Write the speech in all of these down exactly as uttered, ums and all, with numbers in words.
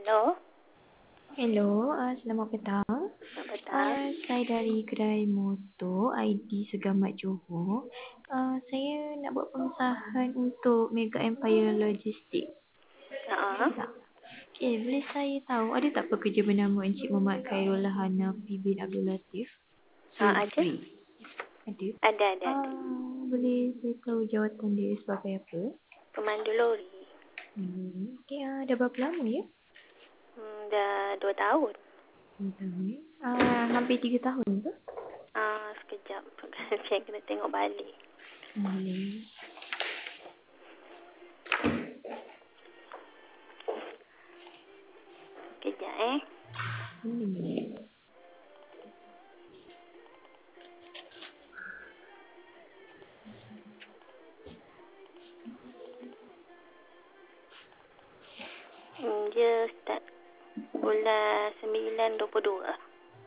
Hello. Hello, uh, selamat petang. Selamat petang. Uh, saya dari kedai motor I D Segamat Johor. Uh, saya nak buat pengusahaan untuk Mega Empire Logistik. Uh-huh. Tak? Okay, boleh saya tahu ada tak pekerja bernama Encik Muhammad Khairul Hanafi bin Abdul Latif? Ha, ada? Zulfri. Ada? Ada, ada, ada. Uh, boleh saya tahu jawatan dia sebagai apa? Pemandu lori. Hmm. Okay, uh, dah berapa lama ya? Hmm, dah dua tahun. Dua tahun. Uh, hampir tiga tahun ke? Ah, sekejap. Saya kena tengok balik. Boleh. Sekejap eh. Hmm. Hmm, dia start bulan sembilan dua puluh dua.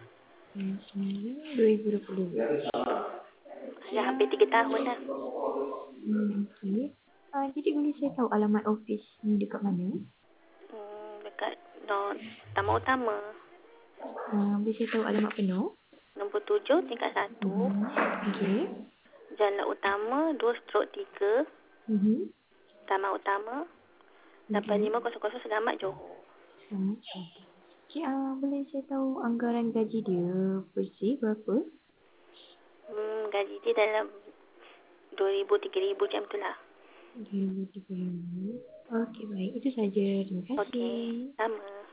dua ribu dua puluh. Dah hampir tiga tahun dah. Hmm, okey. Uh, jadi boleh saya tahu alamat office ni dekat mana? Hmm, dekat no, Taman Utama. Uh, boleh saya tahu alamat penuh? Nombor tujuh tingkat satu. Hmm. Okey. Jalan Utama dua strok tiga. Mhm. Taman Utama. lapan lima kosong kosong Segamat Johor. Hmm. Okey, uh, boleh saya tahu anggaran gaji dia bersih berapa? Hmm, gaji dia dalam dua ribu tiga ribu macam tu lah. dua ribu tiga ribu. Okey, baik. Itu saja. Terima Okey, kasih. sama.